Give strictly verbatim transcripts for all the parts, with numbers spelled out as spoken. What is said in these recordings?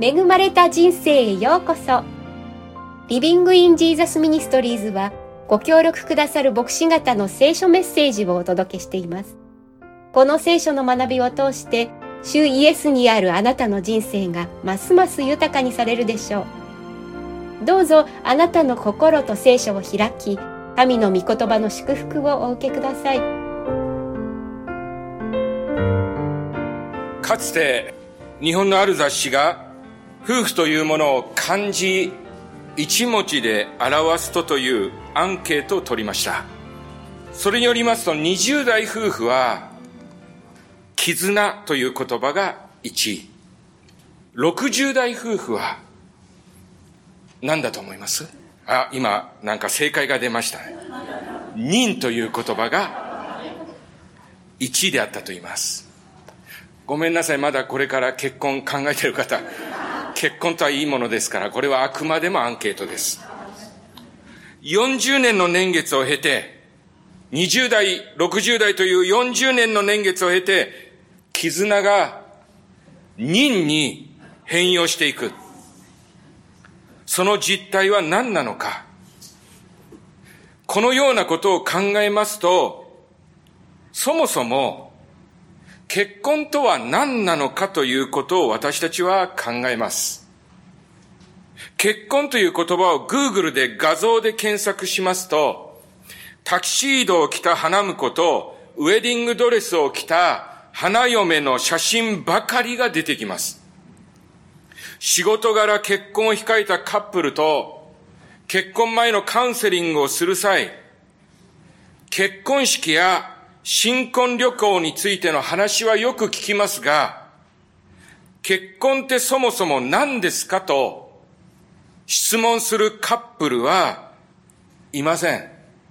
恵まれた人生へようこそ。リビングインジーザスミニストリーズはご協力くださる牧師方の聖書メッセージをお届けしています。この聖書の学びを通して主イエスにあるあなたの人生がますます豊かにされるでしょう。どうぞあなたの心と聖書を開き、神の御言葉の祝福をお受けください。 かつて日本のある雑誌が夫婦というものを漢字一文字で表すとというアンケートを取りました。それによりますとにじゅう代夫婦は絆という言葉がいちい、ろくじゅう代夫婦は何だと思います？あ、今なんか正解が出ましたね。人という言葉がいちいであったと言います。ごめんなさい、まだこれから結婚考えている方、結婚とはいいものですから、これはあくまでもアンケートです。よんじゅうねんの年月を経て、にじゅう代、ろくじゅう代というよんじゅうねんの年月を経て、絆が人に変容していく。その実態は何なのか。このようなことを考えますと、そもそも結婚とは何なのかということを私たちは考えます。結婚という言葉を Google で画像で検索しますと、タキシードを着た花婿とウェディングドレスを着た花嫁の写真ばかりが出てきます。仕事柄結婚を控えたカップルと結婚前のカウンセリングをする際、結婚式や新婚旅行についての話はよく聞きますが、結婚ってそもそも何ですかと質問するカップルはいません。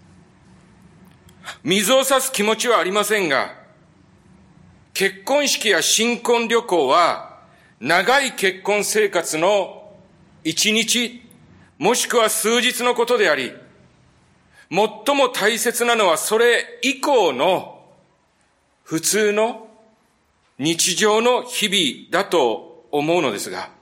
水を差す気持ちはありませんが、結婚式や新婚旅行は長い結婚生活の一日もしくは数日のことであり、最も大切なのはそれ以降の普通の日常の日々だと思うのですが、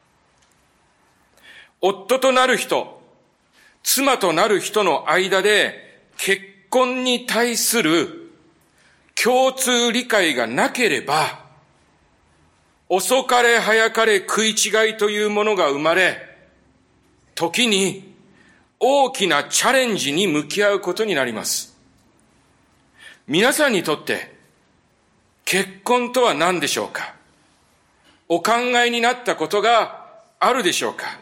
夫となる人、妻となる人の間で結婚に対する共通理解がなければ、遅かれ早かれ食い違いというものが生まれ、時に大きなチャレンジに向き合うことになります。皆さんにとって結婚とは何でしょうか？お考えになったことがあるでしょうか？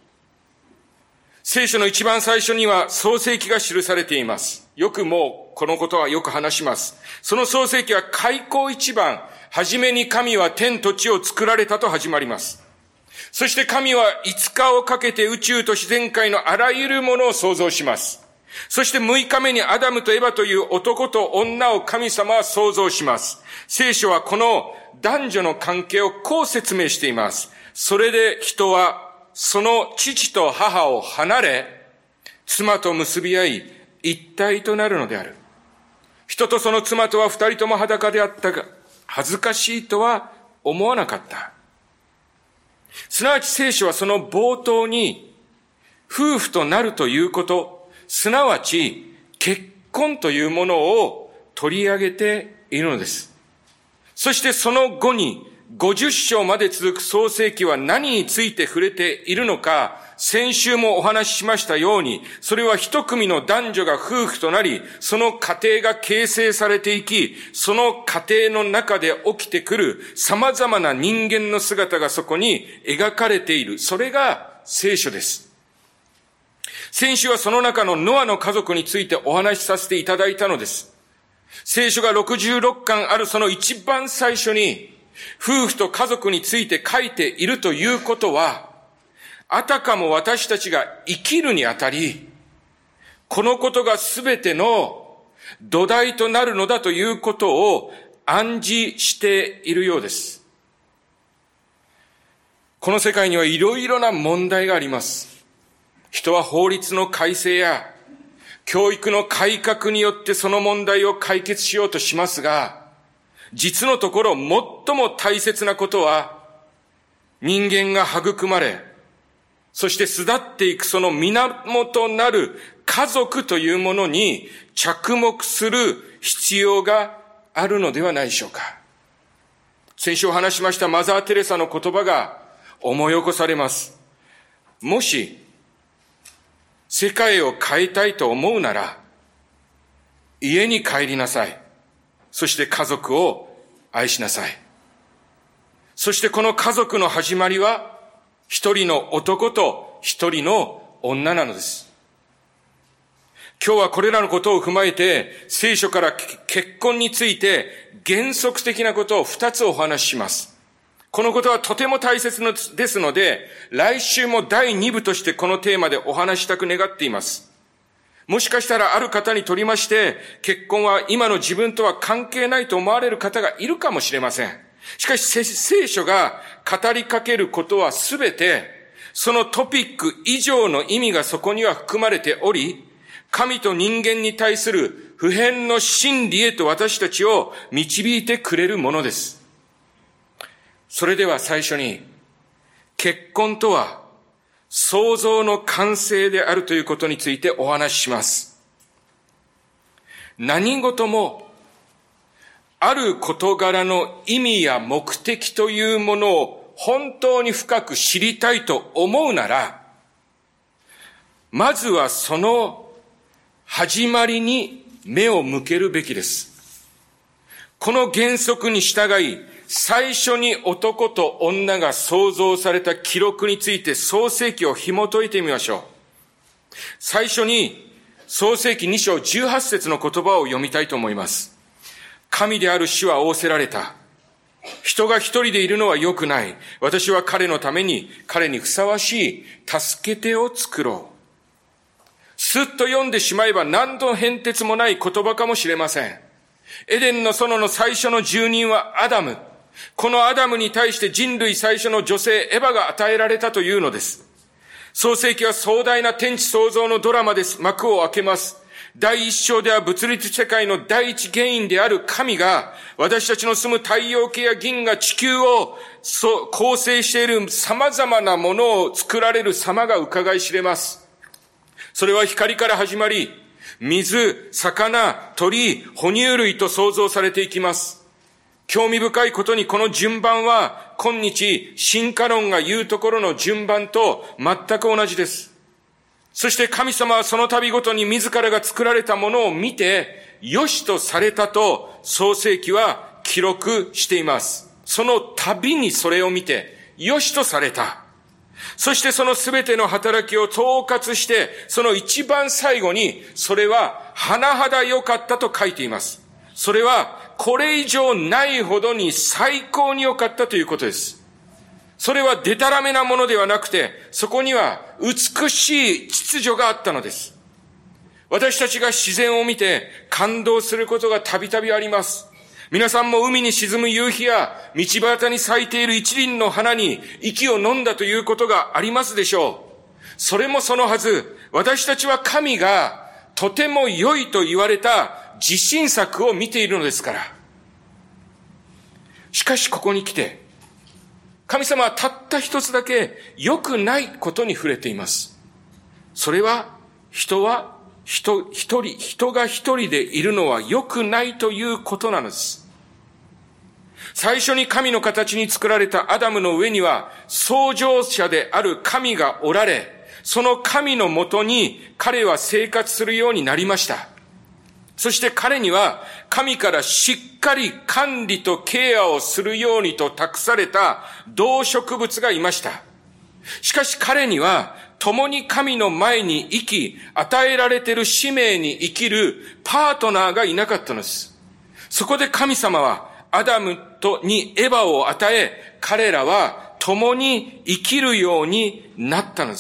聖書の一番最初には創世記が記されています。よくもうこのことはよく話します。その創世記は開口一番、はじめに神は天と地を作られたと始まります。そして神はいつかをかけて宇宙と自然界のあらゆるものを創造します。そしてむいかめにアダムとエバという男と女を神様は創造します。聖書はこの男女の関係をこう説明しています。それで人はその父と母を離れ、妻と結び合い一体となるのである。人とその妻とは二人とも裸であったが、恥ずかしいとは思わなかった。すなわち聖書はその冒頭に夫婦となるということ、すなわち結婚というものを取り上げているのです。そしてその後にごじゅっ章まで続く創世記は何について触れているのか、先週もお話ししましたように、それは一組の男女が夫婦となり、その家庭が形成されていき、その家庭の中で起きてくる様々な人間の姿がそこに描かれている。それが聖書です。先週はその中のノアの家族についてお話しさせていただいたのです。聖書がろくじゅうろっかんあるその一番最初に、夫婦と家族について書いているということは、あたかも私たちが生きるにあたり、このことがすべての土台となるのだということを暗示しているようです。この世界にはいろいろな問題があります。人は法律の改正や教育の改革によってその問題を解決しようとしますが、実のところ最も大切なことは、 人間が育まれ、そして巣立っていくその源なる家族というものに着目する必要があるのではないでしょうか。先週お話しましたマザー・テレサの言葉が思い起こされます。もし世界を変えたいと思うなら、家に帰りなさい。そして家族を愛しなさい。そしてこの家族の始まりは、一人の男と一人の女なのです。今日はこれらのことを踏まえて、聖書から結婚について原則的なことを二つお話しします。このことはとても大切ですので、来週もだいに部としてこのテーマでお話したく願っています。もしかしたらある方にとりまして、結婚は今の自分とは関係ないと思われる方がいるかもしれません。しかし聖書が語りかけることはすべて、そのトピック以上の意味がそこには含まれており、神と人間に対する普遍の真理へと私たちを導いてくれるものです。それでは最初に、結婚とは創造の完成であるということについてお話しします。何事もある事柄の意味や目的というものを本当に深く知りたいと思うなら、まずはその始まりに目を向けるべきです。この原則に従い、最初に男と女が創造された記録について創世記を紐解いてみましょう。最初に創世記に章じゅうはち節の言葉を読みたいと思います。神である主は仰せられた。人が一人でいるのは良くない。私は彼のために、彼にふさわしい助け手を作ろう。すっと読んでしまえば何の変哲もない言葉かもしれません。エデンの園の最初の住人はアダム。このアダムに対して人類最初の女性エヴァが与えられたというのです。創世記は壮大な天地創造のドラマです。幕を開けます。第一章では物理世界の第一原因である神が、私たちの住む太陽系や銀河地球を構成している様々なものを作られる様が伺い知れます。それは光から始まり、水、魚、鳥、哺乳類と創造されていきます。興味深いことにこの順番は今日進化論が言うところの順番と全く同じです。そして神様はその度ごとに自らが作られたものを見て、良しとされたと創世記は記録しています。その度にそれを見て、良しとされた。そしてそのすべての働きを統括して、その一番最後に、それは甚だ良かったと書いています。それはこれ以上ないほどに最高に良かったということです。それはデタラメなものではなくて、そこには美しい秩序があったのです。私たちが自然を見て感動することがたびたびあります。皆さんも海に沈む夕日や道端に咲いている一輪の花に息を飲んだということがありますでしょう。それもそのはず、私たちは神がとても良いと言われた自信作を見ているのですから。しかしここに来て、神様はたった一つだけ良くないことに触れています。それは、人は人、一人、人が一人でいるのは良くないということなのです。最初に神の形に作られたアダムの上には、創造者である神がおられ、その神のもとに彼は生活するようになりました。そして彼には神からしっかり管理とケアをするようにと託された動植物がいました。しかし彼には共に神の前に生き、与えられている使命に生きるパートナーがいなかったのです。そこで神様はアダムとにエバを与え、彼らは共に生きるようになったのです。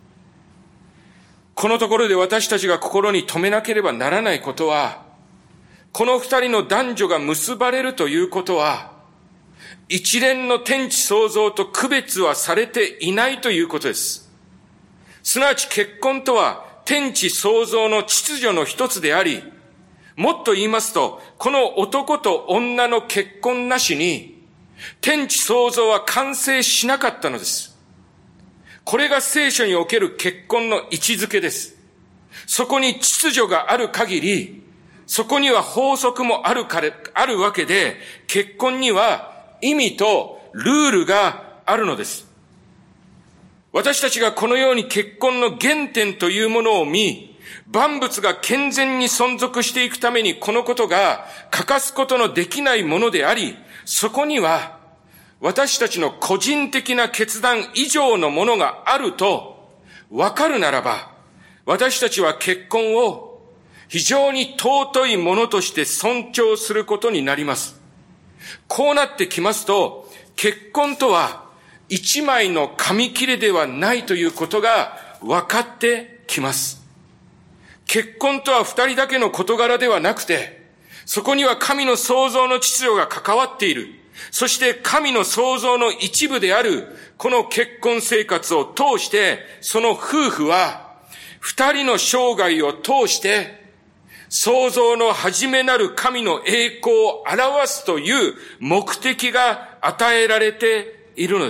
このところで私たちが心に留めなければならないことは、この二人の男女が結ばれるということは、一連の天地創造と区別はされていないということです。すなわち結婚とは天地創造の秩序の一つであり、もっと言いますと、この男と女の結婚なしに、 天地創造は完成しなかったのです。これが聖書における結婚の位置づけです。そこに秩序がある限り、そこには法則もあるから、あるわけで、結婚には意味とルールがあるのです。私たちがこのように結婚の原点というものを見、万物が健全に存続していくためにこのことが欠かすことのできないものであり、そこには私たちの個人的な決断以上のものがあると分かるならば、私たちは結婚を非常に尊いものとして尊重することになります。こうなってきますと、結婚とは一枚の紙切れではないということが分かってきます。結婚とは二人だけの事柄ではなくて、そこには神の創造の秩序が関わっている。そして神の創造の一部であるこの結婚生活を通して、その夫婦は二人の生涯を通して創造の始めなる神の栄光を表すという目的が与えられているのです。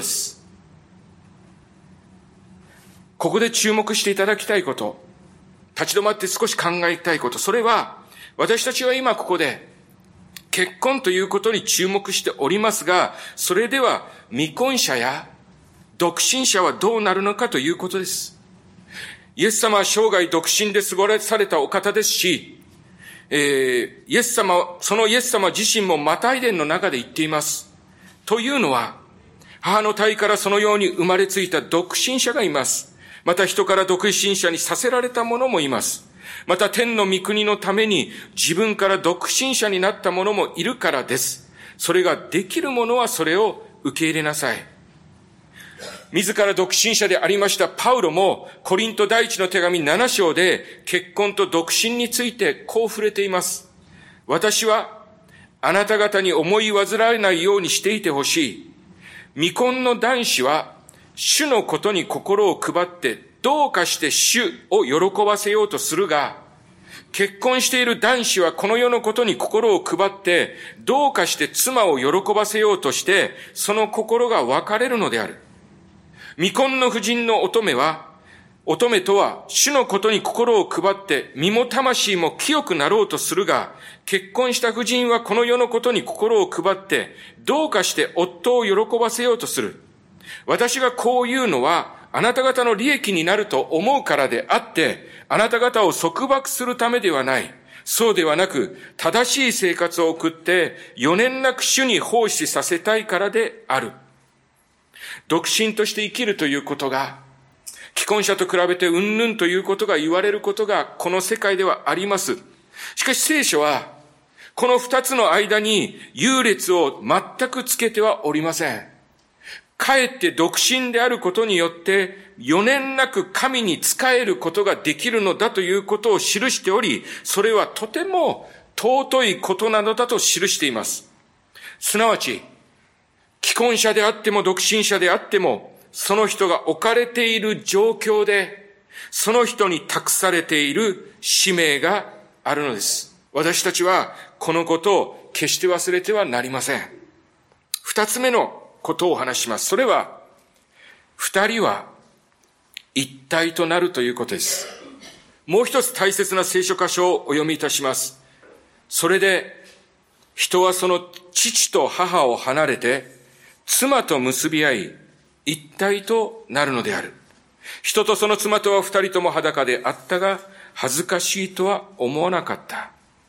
ここで注目していただきたいこと、立ち止まって少し考えたいこと、それは私たちは今ここで結婚ということに注目しておりますが、それでは未婚者や独身者はどうなるのかということです。イエス様は生涯独身で過ごされたお方ですし、えー、イエス様、そのイエス様自身もマタイ伝の中で言っています。というのは、母の胎からそのように生まれついた独身者がいます。また人から独身者にさせられた者もいます。また天の御国のために自分から独身者になった者もいるからです。それができる者はそれを受け入れなさい。自ら独身者でありましたパウロもコリント第一の手紙なな章で結婚と独身についてこう触れています。私はあなた方に思い煩わないようにしていてほしい。未婚の男子は主のことに心を配ってどうかして主を喜ばせようとするが、結婚している男子はこの世のことに心を配ってどうかして妻を喜ばせようとしてその心が分かれるのである。未婚の婦人の乙女は、乙女とは主のことに心を配って身も魂も清くなろうとするが、結婚した婦人はこの世のことに心を配ってどうかして夫を喜ばせようとする。私がこう言うのはあなた方の利益になると思うからであって、あなた方を束縛するためではない。そうではなく、正しい生活を送って余念なく主に奉仕させたいからである。独身として生きるということが、既婚者と比べてうんぬんということが言われることがこの世界ではあります。しかし聖書は、この二つの間に優劣を全くつけてはおりません。かえって独身であることによって余念なく神に仕えることができるのだということを記しており、それはとても尊いことなのだと記しています。すなわち、既婚者であっても独身者であっても、その人が置かれている状況で、その人に託されている使命があるのです。私たちはこのことを決して忘れてはなりません。二つ目のことをお話します。それは、二人は一体となるということです。もう一つ大切な聖書箇所をお読みいたします。それで、人はその父と母を離れて、妻と結び合い、一体となるのである。人とその妻とは二人とも裸であったが、恥ずかしいとは思わなかった。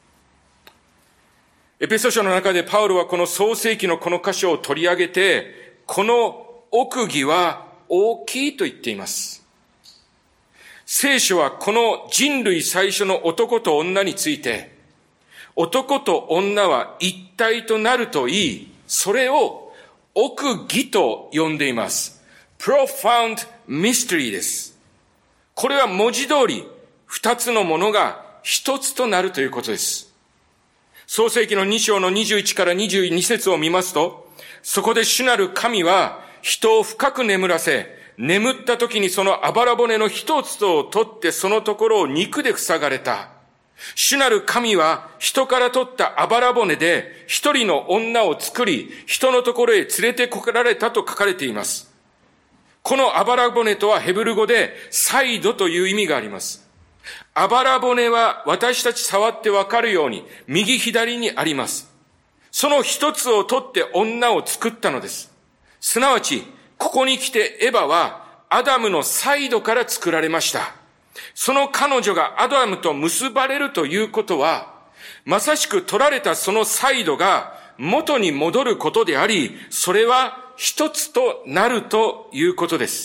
エペソ書の中でパウロはこの創世記のこの箇所を取り上げて、この奥義は大きいと言っています。聖書はこの人類最初の男と女について、男と女は一体となると言い、それを奥義と呼んでいます。profound mystery です。これは文字通り二つのものが一つとなるということです。創世記のに章のにじゅういちからにじゅうに節を見ますと、そこで主なる神は人を深く眠らせ、眠った時にそのあばら骨の一つを取ってそのところを肉で塞がれた。 主なる神は人から取ったあばら骨で一人の女を作り、人のところへ連れてこられたと書かれています。このあばら骨とはヘブル語でサイドという意味があります。あばら骨は私たち触ってわかるように右左にあります。その一つを取って女を作ったのです。すなわち、ここに来てエヴァはアダムのサイドから作られました。その彼女がアダムと結ばれるということは、まさしく取られたそのサイドが元に戻ることであり、それは一つとなるということです。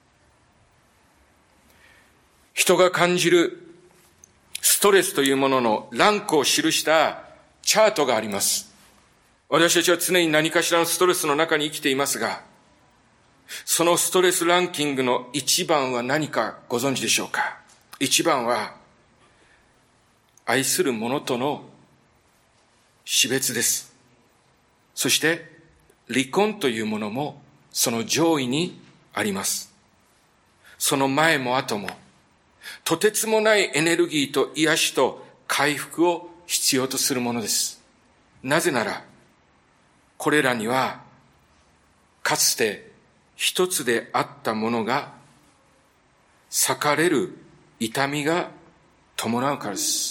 人が感じるストレスというもののランクを記したチャートがあります。私たちは常に何かしらのストレスの中に生きていますが、そのストレスランキングの一番は何かご存知でしょうか？一番は愛する者との死別です。そして離婚というものもその上位にあります。その前も後もとてつもないエネルギーと癒しと回復を必要とするものです。なぜならこれらにはかつて一つであったものが裂かれる痛みが伴うからです。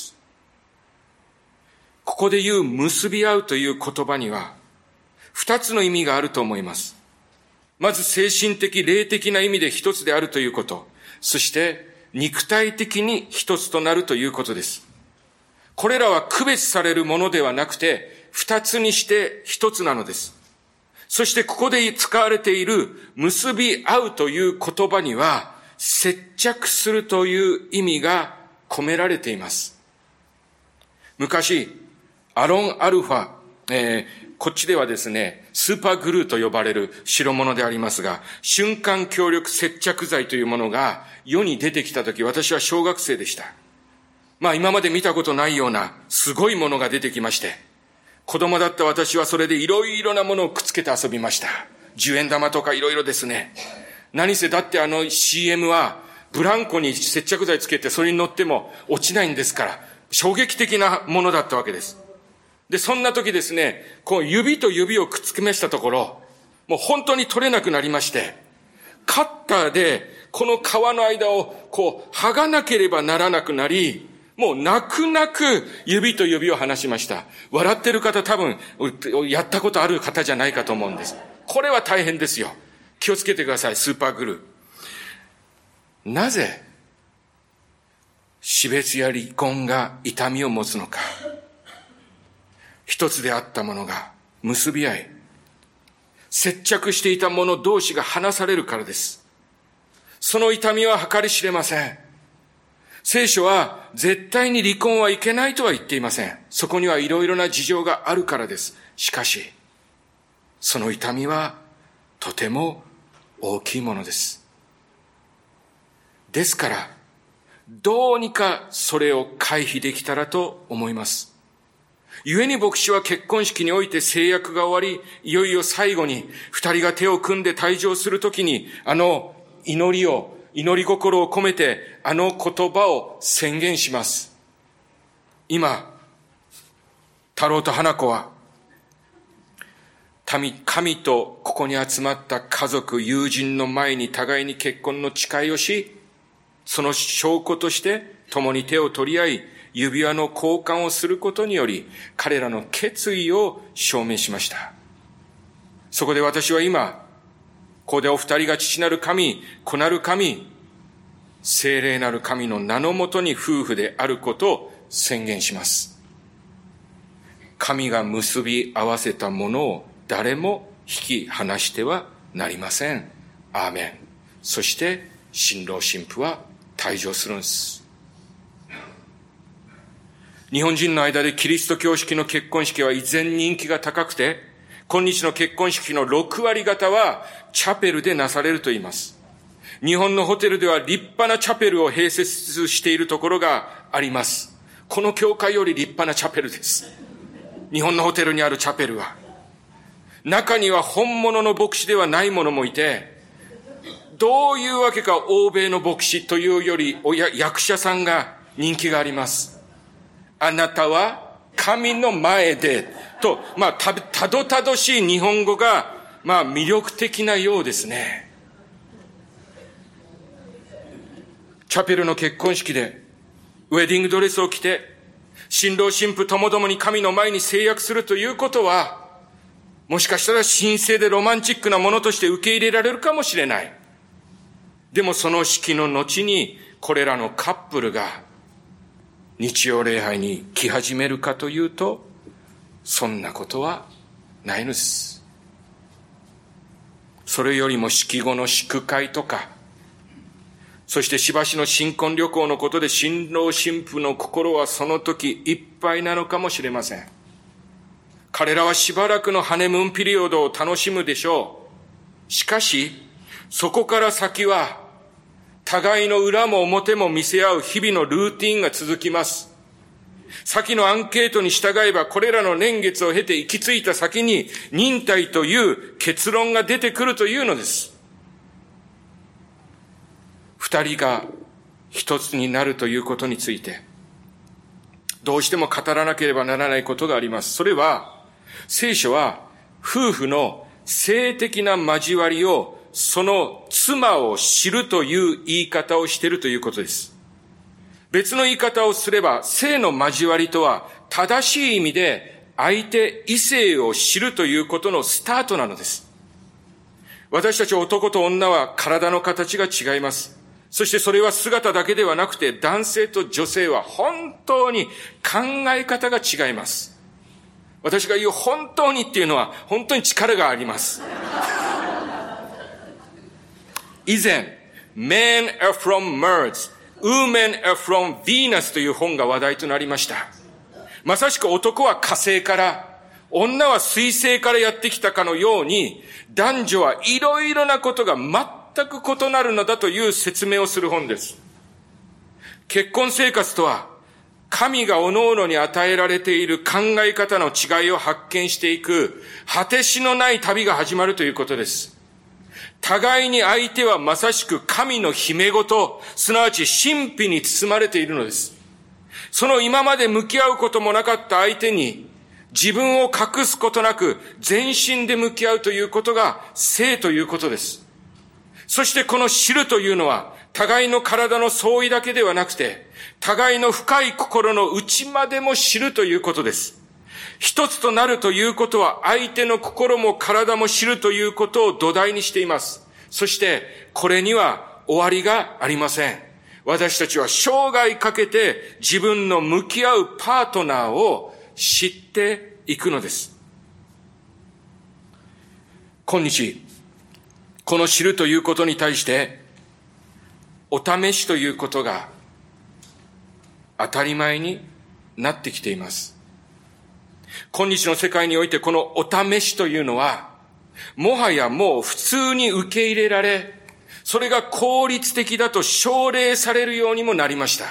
ここで言う結び合うという言葉には二つの意味があると思います。まず精神的、霊的な意味で一つであるということ。そして肉体的に一つとなるということです。これらは区別されるものではなくて二つにして一つなのです。そしてここで使われている結び合うという言葉には接着するという意味が込められています。昔、アロンアルファ、えー、こっちではですね、スーパーグルーと呼ばれる代物でありますが、瞬間強力接着剤というものが世に出てきたとき、私は小学生でした。まあ今まで見たことないようなすごいものが出てきまして、子供だった私はそれでいろいろなものをくっつけて遊びました。十円玉とかいろいろですね。何せだってあの シーエム はブランコに接着剤つけてそれに乗っても落ちないんですから、衝撃的なものだったわけです。で、そんな時ですね、こう指と指をくっつけましたところ、もう本当に取れなくなりまして、カッターでこの皮の間をこう剥がなければならなくなり、もう泣く泣く指と指を離しました。笑ってる方多分やったことある方じゃないかと思うんです。これは大変ですよ。気をつけてください、スーパーグルー。なぜ死別や離婚が痛みを持つのか。一つであったものが結び合い、接着していた者同士が離されるからです。その痛みは計り知れません。聖書は絶対に離婚はいけないとは言っていません。そこにはいろいろな事情があるからです。しかし、その痛みはとても大きいものです。ですから、どうにかそれを回避できたらと思います。故に牧師は結婚式において制約が終わり、いよいよ最後に二人が手を組んで退場するときに、あの祈りを、祈り心を込めて、あの言葉を宣言します。今、太郎と花子は、神、神とここに集まった家族、友人の前に互いに結婚の誓いをし、その証拠として共に手を取り合い、指輪の交換をすることにより、彼らの決意を証明しました。そこで私は今、ここでお二人が父なる神、子なる神、聖霊なる神の名のもとに夫婦であることを宣言します。神が結び合わせたものを誰も引き離してはなりません。アーメン。そして新郎新婦は退場するんです。日本人の間でキリスト教式の結婚式は依然人気が高くて、今日の結婚式のろくわり方はチャペルでなされると言います。日本のホテルでは立派なチャペルを併設しているところがあります。この教会より立派なチャペルです。日本のホテルにあるチャペルは。中には本物の牧師ではないものもいて、どういうわけか欧米の牧師というより役者さんが人気があります。 あなたは神の前で、と、まあ、た、たどたどしい日本語が、まあ、魅力的なようですね。チャペルの結婚式で、ウェディングドレスを着て、新郎新婦ともどもに神の前に誓約するということは、もしかしたら神聖でロマンチックなものとして受け入れられるかもしれない。でもその式の後に、これらのカップルが日曜礼拝に来始めるかというと、そんなことはないのです。それよりも式後の祝会とか、そしてしばしの新婚旅行のことで新郎新婦の心はその時いっぱいなのかもしれません。彼らはしばらくのハネムーンピリオドを楽しむでしょう。しかし、そこから先は、互いの裏も表も見せ合う日々のルーティンが続きます。先のアンケートに従えば、これらの年月を経て行き着いた先に、忍耐という結論が出てくるというのです。二人が一つになるということについて、どうしても語らなければならないことがあります。それは、聖書は夫婦の性的な交わりをその妻を知るという言い方をしているということです。別の言い方をすれば、性の交わりとは正しい意味で相手異性を知るということのスタートなのです。私たち男と女は体の形が違います。そしてそれは姿だけではなくて、男性と女性は本当に考え方が違います。私が言う本当にっていうのは本当に力があります。以前、Men are from Mars, Women are from Venus という本が話題となりました。まさしく男は火星から、女は水星からやってきたかのように、男女はいろいろなことが全く異なるのだという説明をする本です。結婚生活とは、神が各々に与えられている考え方の違いを発見していく、果てしのない旅が始まるということです。互いに相手はまさしく神の秘め事、すなわち神秘に包まれているのです。その今まで向き合うこともなかった相手に、自分を隠すことなく全身で向き合うということが性ということです。そしてこの知るというのは、互いの体の相違だけではなくて、互いの深い心の内までも知るということです。一つとなるということは、相手の心も体も知るということを土台にしています。そして、これには終わりがありません。私たちは生涯かけて自分の向き合うパートナーを知っていくのです。今日、この知るということに対して、お試しということが当たり前になってきています。今日の世界においてこのお試しというのは、もはやもう普通に受け入れられ、それが効率的だと奨励されるようにもなりました。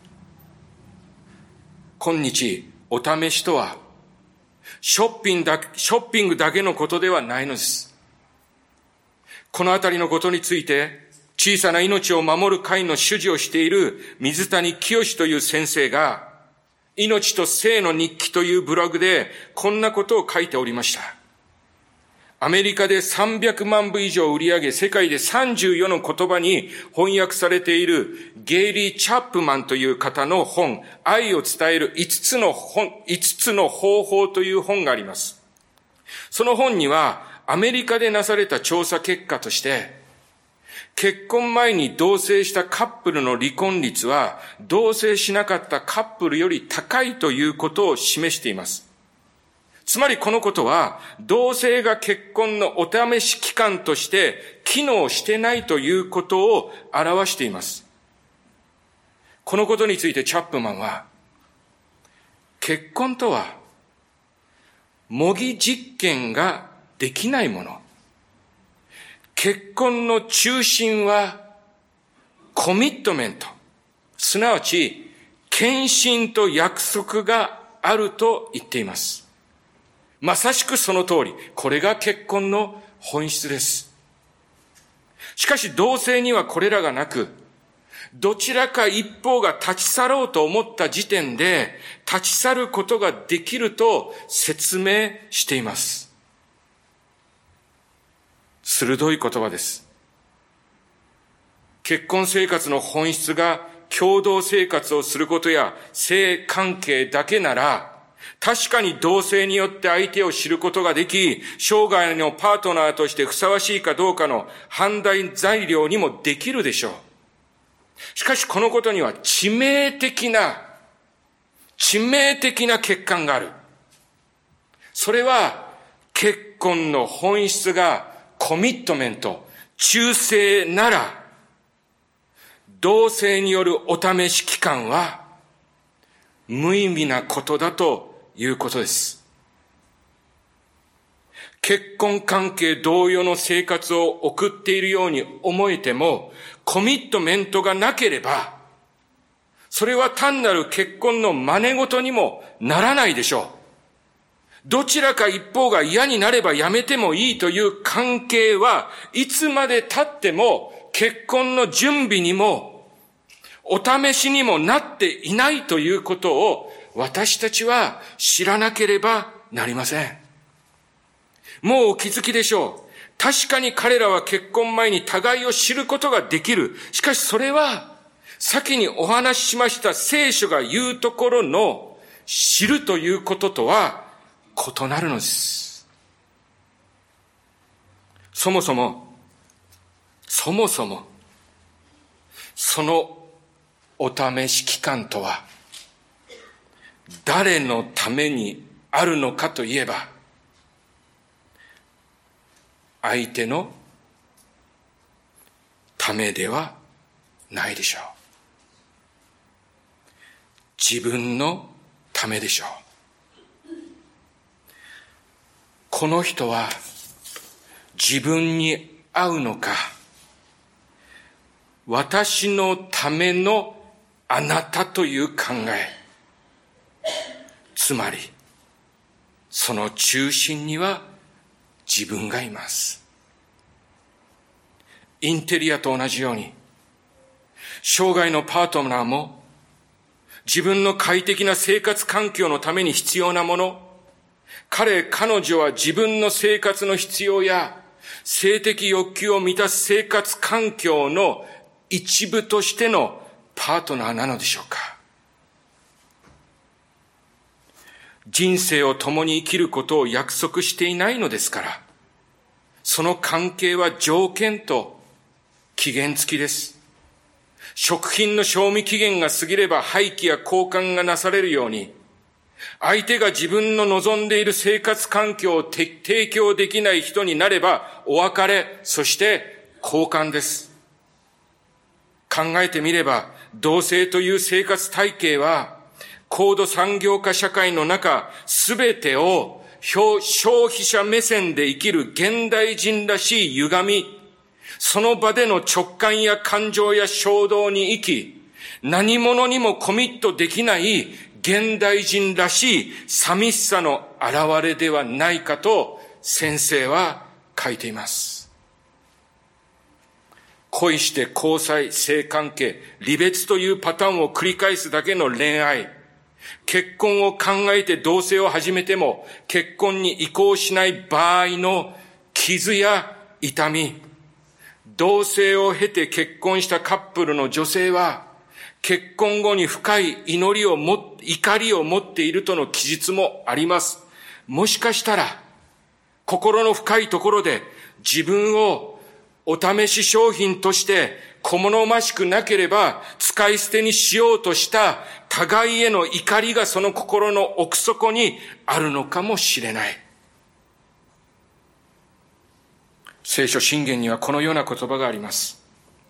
今日、お試しとは、ショッピングだけ、ショッピングだけのことではないのです。このあたりのことについて、小さな命を守る会の主事をしている水谷清という先生が、命と性の日記というブログでこんなことを書いておりました。アメリカでさんびゃくまんぶ以上売り上げ、世界でさんじゅうよの言葉に翻訳されているゲイリー・チャップマンという方の本、愛を伝えるいつつの本、いつつの方法という本があります。その本にはアメリカでなされた調査結果として、結婚前に同棲したカップルの離婚率は同棲しなかったカップルより高いということを示しています。つまりこのことは、同棲が結婚のお試し期間として機能してないということを表しています。このことについてチャップマンは、結婚とは模擬実験ができないもの。結婚の中心はコミットメント、すなわち献身と約束があると言っています。まさしくその通り、これが結婚の本質です。しかし同性にはこれらがなく、 どちらか一方が立ち去ろうと思った時点で立ち去ることができると説明しています。鋭い言葉です。結婚生活の本質が共同生活をすることや性関係だけなら、確かに同性によって相手を知ることができ、生涯のパートナーとしてふさわしいかどうかの判断材料にもできるでしょう。しかしこのことには致命的な、致命的な欠陥がある。それは結婚の本質がコミットメント、忠誠なら、同性によるお試し期間は無意味なことだということです。結婚関係同様の生活を送っているように思えても、コミットメントがなければ、それは単なる結婚の真似事にもならないでしょう。どちらか一方が嫌になればやめてもいいという関係はいつまで経っても結婚の準備にもお試しにもなっていないということを私たちは知らなければなりません。もうお気づきでしょう。確かに彼らは結婚前に互いを知ることができる。しかしそれは先にお話ししました聖書が言うところの知るということとは異なるのです。そもそも、そもそも、そのお試し期間とは誰のためにあるのかといえば、相手のためではないでしょう。自分のためでしょう。この人は自分に合うのか、私のためのあなたという考え、つまりその中心には自分がいます。インテリアと同じように、生涯のパートナーも自分の快適な生活環境のために必要なもの、彼、彼女は自分の生活の必要や性的欲求を満たす生活環境の一部としてのパートナーなのでしょうか。人生を共に生きることを約束していないのですから、その関係は条件と期限付きです。食品の賞味期限が過ぎれば廃棄や交換がなされるように、相手が自分の望んでいる生活環境を提供できない人になればお別れ、そして交換です。考えてみれば、同性という生活体系は高度産業化社会の中、すべてを消費者目線で生きる現代人らしい歪み、その場での直感や感情や衝動に生き、何者にもコミットできない現代人らしい寂しさの表れではないかと先生は書いています。恋して交際、性関係、離別というパターンを繰り返すだけの恋愛。結婚を考えて同棲を始めても結婚に移行しない場合の傷や痛み。同棲を経て結婚したカップルの女性は結婚後に深い祈りをも、怒りを持っているとの記述もあります。もしかしたら心の深いところで自分をお試し商品として小物ましくなければ使い捨てにしようとした互いへの怒りがその心の奥底にあるのかもしれない。聖書箴言にはこのような言葉があります。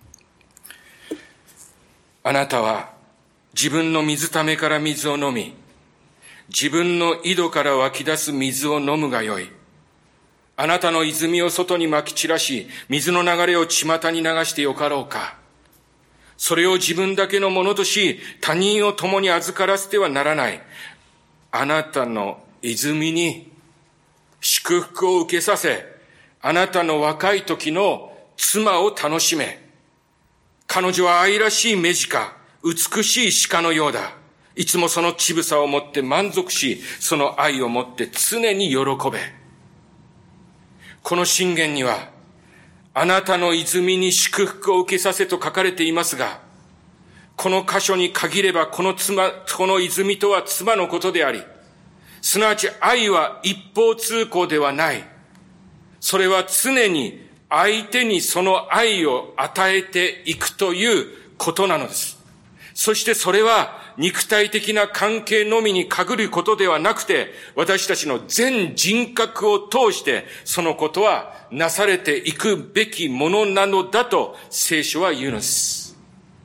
あなたは自分の水ためから水を飲み、自分の井戸から湧き出す水を飲むがよい。あなたの泉を外にまき散らし、水の流れを巷に流してよかろうか。それを自分だけのものとし、他人を共に預からせてはならない。あなたの泉に祝福を受けさせ、あなたの若い時の妻を楽しめ。 彼女は愛らしい目近、美しい鹿のようだ。いつもその乳房を持って満足し、その愛を持って常に喜べ。この箴言には、あなたの泉に祝福を受けさせと書かれていますが、この箇所に限ればこの妻、この泉とは妻のことであり、すなわち愛は一方通行ではない。それは常に相手にその愛を与えていくということなのです。そしてそれは肉体的な関係のみに限ることではなくて、私たちの全人格を通してそのことはなされていくべきものなのだと聖書は言うのです。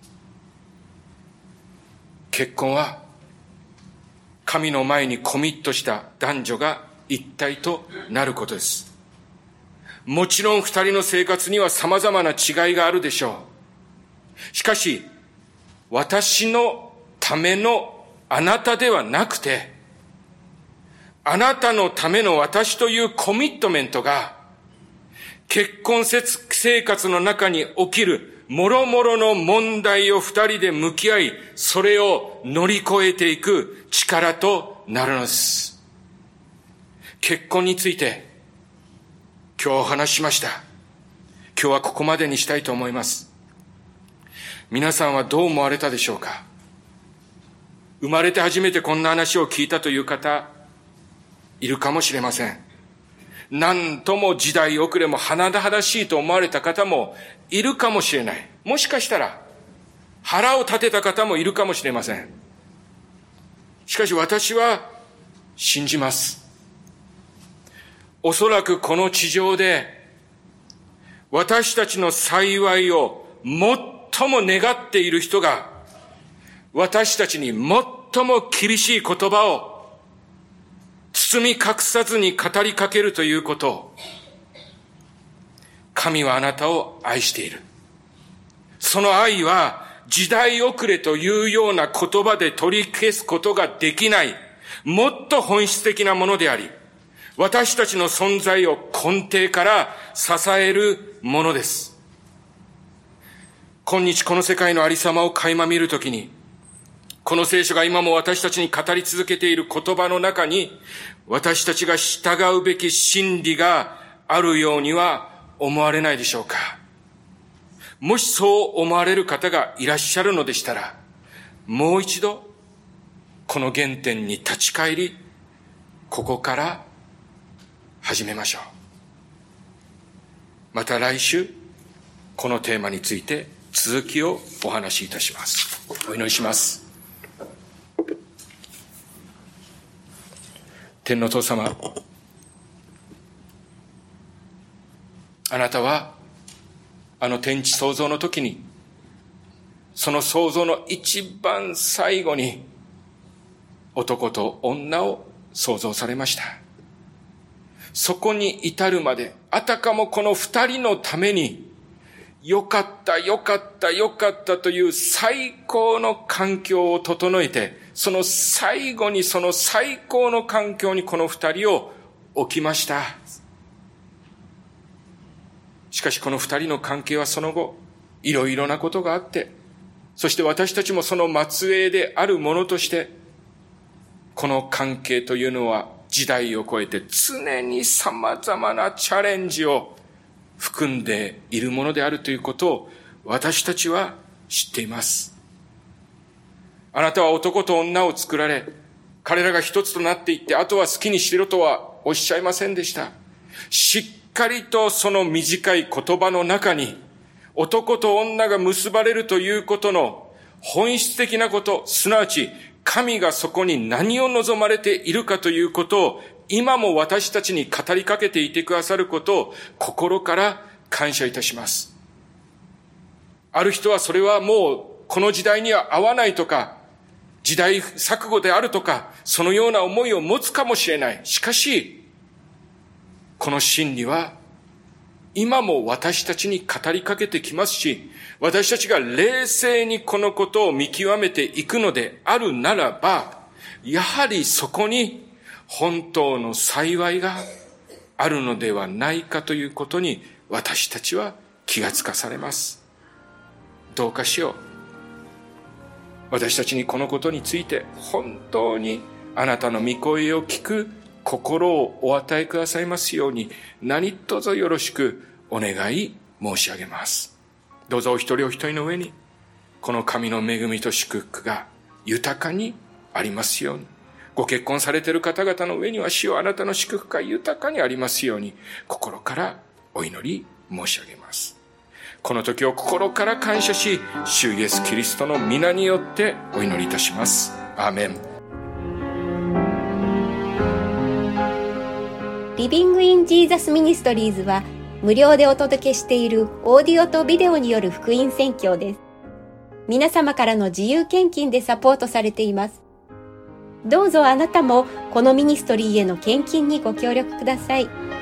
結婚は神の前にコミットした男女が一体となることです。もちろん二人の生活には様々な違いがあるでしょう。しかし、私のためのあなたではなくて、あなたのための私というコミットメントが、結婚生活の中に起きる諸々の問題を二人で向き合い、それを乗り越えていく力となるのです。結婚について、今日お話ししました。今日はここまでにしたいと思います。皆さんはどう思われたでしょうか。生まれて初めてこんな話を聞いたという方、いるかもしれません。何とも時代遅れも甚だしいと思われた方もいるかもしれない。もしかしたら腹を立てた方もいるかもしれません。しかし私は信じます。おそらくこの地上で私たちの幸いを最も願っている人が私たちに最も厳しい言葉を包み隠さずに語りかけるということ。神はあなたを愛している。その愛は時代遅れというような言葉で取り消すことができない、もっと本質的なものであり、私たちの存在を根底から支えるものです。今日この世界のありさまを垣間見るときに、この聖書が今も私たちに語り続けている言葉の中に、私たちが従うべき真理があるようには思われないでしょうか。もしそう思われる方がいらっしゃるのでしたら、もう一度この原点に立ち返り、ここから始めましょう。また来週このテーマについて続きをお話しいたします。お祈りします。天の父様、あなたはあの天地創造の時に、その創造の一番最後に男と女を創造されました。そこに至るまで、あたかもこの二人のためによかったよかったよかったという最高の環境を整えて、その最後にその最高の環境にこの二人を置きました。しかしこの二人の関係はその後、いろいろなことがあって、そして私たちもその末裔であるものとして、この関係というのは時代を超えて常に様々なチャレンジを含んでいるものであるということを私たちは知っています。あなたは男と女を作られ、彼らが一つとなっていって、あとは好きにしろとはおっしゃいませんでした。しっかりとその短い言葉の中に、男と女が結ばれるということの本質的なこと、すなわち神がそこに何を望まれているかということを、今も私たちに語りかけていてくださることを心から感謝いたします。ある人はそれはもうこの時代には合わないとか、時代錯誤であるとか、そのような思いを持つかもしれない。しかし、この真理は今も私たちに語りかけてきますし、私たちが冷静にこのことを見極めていくのであるならば、やはりそこに本当の幸いがあるのではないかということに私たちは気がつかされます。 どうかしよう。私たちにこのことについて本当にあなたの御声を聞く心をお与えくださいますように、何卒よろしくお願い申し上げます。どうぞお一人お一人の上にこの神の恵みと祝福が豊かにありますように。ご結婚されている方々の上には主よ、あなたの祝福が豊かにありますように、心からお祈り申し上げます。この時を心から感謝し、主イエスキリストの皆によってお祈りいたします。アーメン。 リビングインジーザスミニストリーズは無料でお届けしているオーディオとビデオによる福音宣教です。皆様からの自由献金でサポートされています。どうぞあなたもこのミニストリーへの献金にご協力ください。